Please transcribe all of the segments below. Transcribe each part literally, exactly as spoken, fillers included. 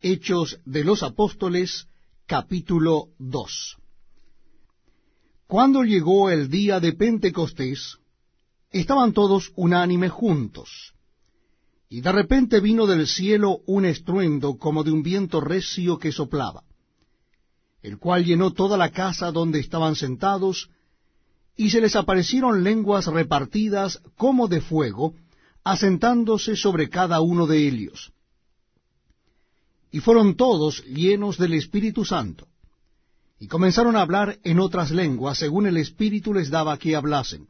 Hechos de los Apóstoles, capítulo dos. Cuando llegó el día de Pentecostés, estaban todos unánimes juntos, y de repente vino del cielo un estruendo como de un viento recio que soplaba, el cual llenó toda la casa donde estaban sentados, y se les aparecieron lenguas repartidas como de fuego, asentándose sobre cada uno de ellos. Y fueron todos llenos del Espíritu Santo, y comenzaron a hablar en otras lenguas, según el Espíritu les daba que hablasen.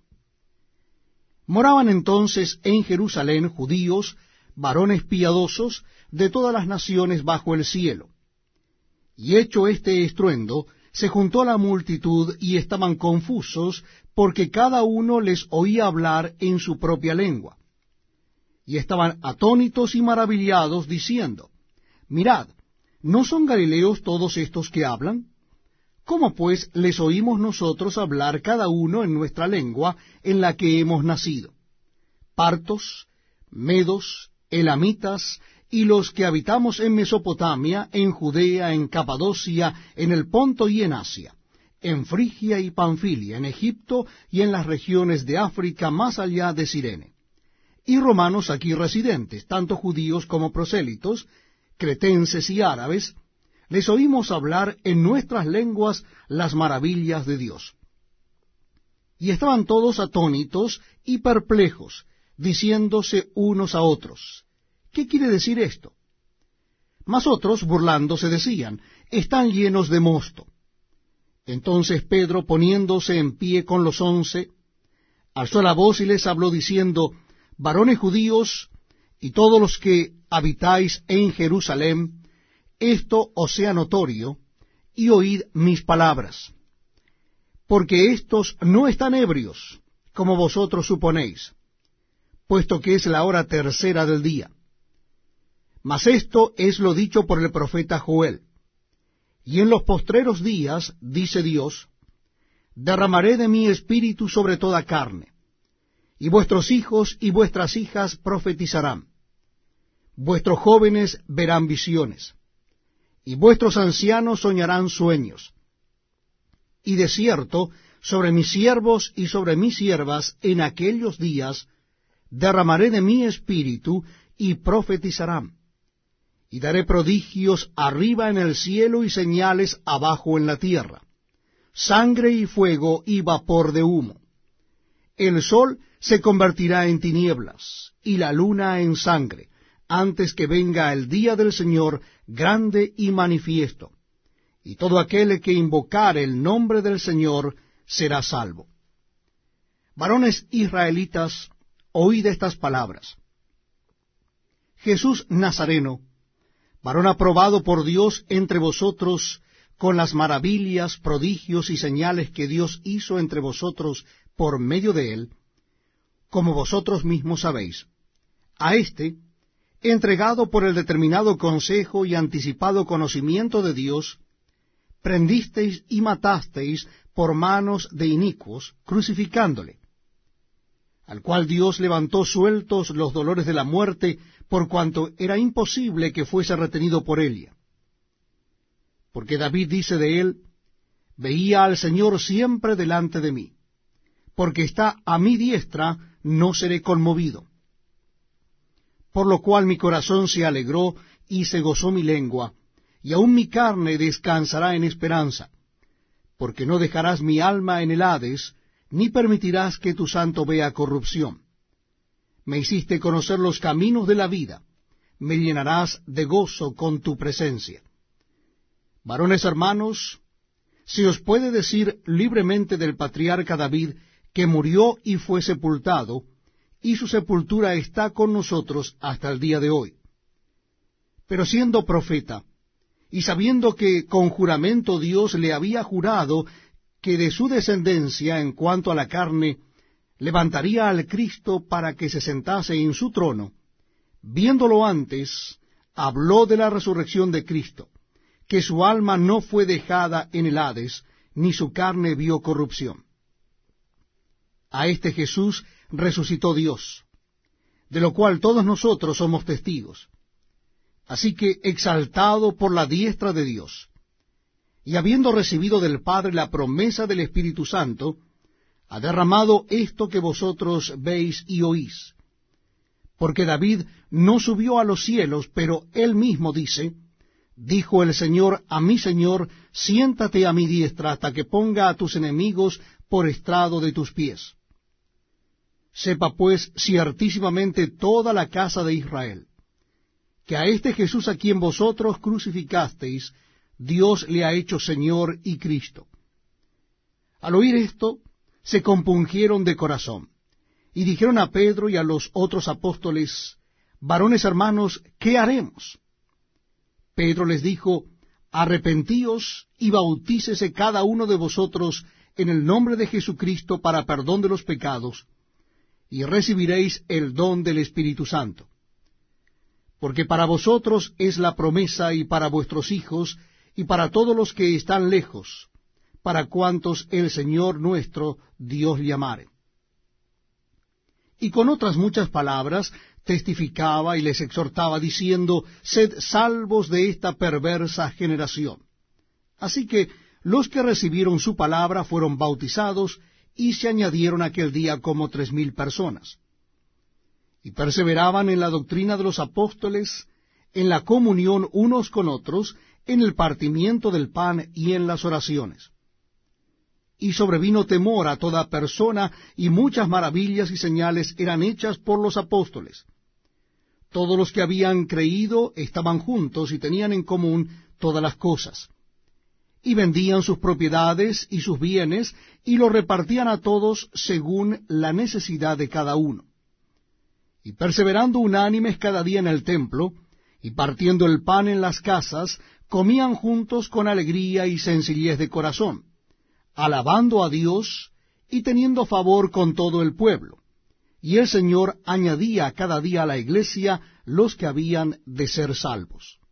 Moraban entonces en Jerusalén judíos, varones piadosos, de todas las naciones bajo el cielo. Y hecho este estruendo, se juntó la multitud, y estaban confusos, porque cada uno les oía hablar en su propia lengua. Y estaban atónitos y maravillados, diciendo, Mirad, ¿no son galileos todos estos que hablan? ¿Cómo pues les oímos nosotros hablar cada uno en nuestra lengua en la que hemos nacido? Partos, medos, elamitas, y los que habitamos en Mesopotamia, en Judea, en Capadocia, en el Ponto y en Asia, en Frigia y Panfilia, en Egipto y en las regiones de África más allá de Cirene, y romanos aquí residentes, tanto judíos como prosélitos, cretenses y árabes, les oímos hablar en nuestras lenguas las maravillas de Dios. Y estaban todos atónitos y perplejos, diciéndose unos a otros, ¿qué quiere decir esto? Mas otros, burlándose, decían, están llenos de mosto. Entonces Pedro, poniéndose en pie con los once, alzó la voz y les habló diciendo, varones judíos, y todos los que habitáis en Jerusalén, esto os sea notorio, y oíd mis palabras. Porque éstos no están ebrios, como vosotros suponéis, puesto que es la hora tercera del día. Mas esto es lo dicho por el profeta Joel. Y en los postreros días, dice Dios, derramaré de mi espíritu sobre toda carne, y vuestros hijos y vuestras hijas profetizarán, vuestros jóvenes verán visiones, y vuestros ancianos soñarán sueños. Y de cierto, sobre mis siervos y sobre mis siervas en aquellos días derramaré de mi espíritu, y profetizarán. Y daré prodigios arriba en el cielo y señales abajo en la tierra, sangre y fuego y vapor de humo. El sol se convertirá en tinieblas, y la luna en sangre, antes que venga el día del Señor grande y manifiesto. Y todo aquel que invocare el nombre del Señor será salvo. Varones israelitas, oíd estas palabras. Jesús Nazareno, varón aprobado por Dios entre vosotros, con las maravillas, prodigios y señales que Dios hizo entre vosotros por medio de él, como vosotros mismos sabéis. A éste, entregado por el determinado consejo y anticipado conocimiento de Dios, prendisteis y matasteis por manos de inicuos, crucificándole, al cual Dios levantó sueltos los dolores de la muerte, por cuanto era imposible que fuese retenido por ella. Porque David dice de él, veía al Señor siempre delante de mí, porque está a mi diestra, no seré conmovido. Por lo cual mi corazón se alegró y se gozó mi lengua, y aun mi carne descansará en esperanza, porque no dejarás mi alma en el Hades, ni permitirás que tu santo vea corrupción. Me hiciste conocer los caminos de la vida, me llenarás de gozo con tu presencia. Varones hermanos, se os puede decir libremente del patriarca David, que murió y fue sepultado, y su sepultura está con nosotros hasta el día de hoy. Pero siendo profeta, y sabiendo que con juramento Dios le había jurado que de su descendencia en cuanto a la carne levantaría al Cristo para que se sentase en su trono, viéndolo antes, habló de la resurrección de Cristo, que su alma no fue dejada en el Hades, ni su carne vio corrupción. A este Jesús resucitó Dios, de lo cual todos nosotros somos testigos. Así que, exaltado por la diestra de Dios, y habiendo recibido del Padre la promesa del Espíritu Santo, ha derramado esto que vosotros veis y oís. Porque David no subió a los cielos, pero él mismo dice, dijo el Señor a mi Señor, siéntate a mi diestra hasta que ponga a tus enemigos por estrado de tus pies. Sepa pues ciertísimamente toda la casa de Israel, que a este Jesús a quien vosotros crucificasteis, Dios le ha hecho Señor y Cristo. Al oír esto, se compungieron de corazón, y dijeron a Pedro y a los otros apóstoles, varones hermanos, ¿qué haremos? Pedro les dijo, arrepentíos y bautícese cada uno de vosotros en el nombre de Jesucristo para perdón de los pecados, y recibiréis el don del Espíritu Santo. Porque para vosotros es la promesa, y para vuestros hijos, y para todos los que están lejos, para cuantos el Señor nuestro Dios llamare. Y con otras muchas palabras testificaba y les exhortaba, diciendo, sed salvos de esta perversa generación. Así que los que recibieron su palabra fueron bautizados, y se añadieron aquel día como tres mil personas. Y perseveraban en la doctrina de los apóstoles, en la comunión unos con otros, en el partimiento del pan y en las oraciones. Y sobrevino temor a toda persona, y muchas maravillas y señales eran hechas por los apóstoles. Todos los que habían creído estaban juntos y tenían en común todas las cosas. Y vendían sus propiedades y sus bienes, y los repartían a todos según la necesidad de cada uno. Y perseverando unánimes cada día en el templo, y partiendo el pan en las casas, comían juntos con alegría y sencillez de corazón, alabando a Dios y teniendo favor con todo el pueblo. Y el Señor añadía cada día a la iglesia los que habían de ser salvos.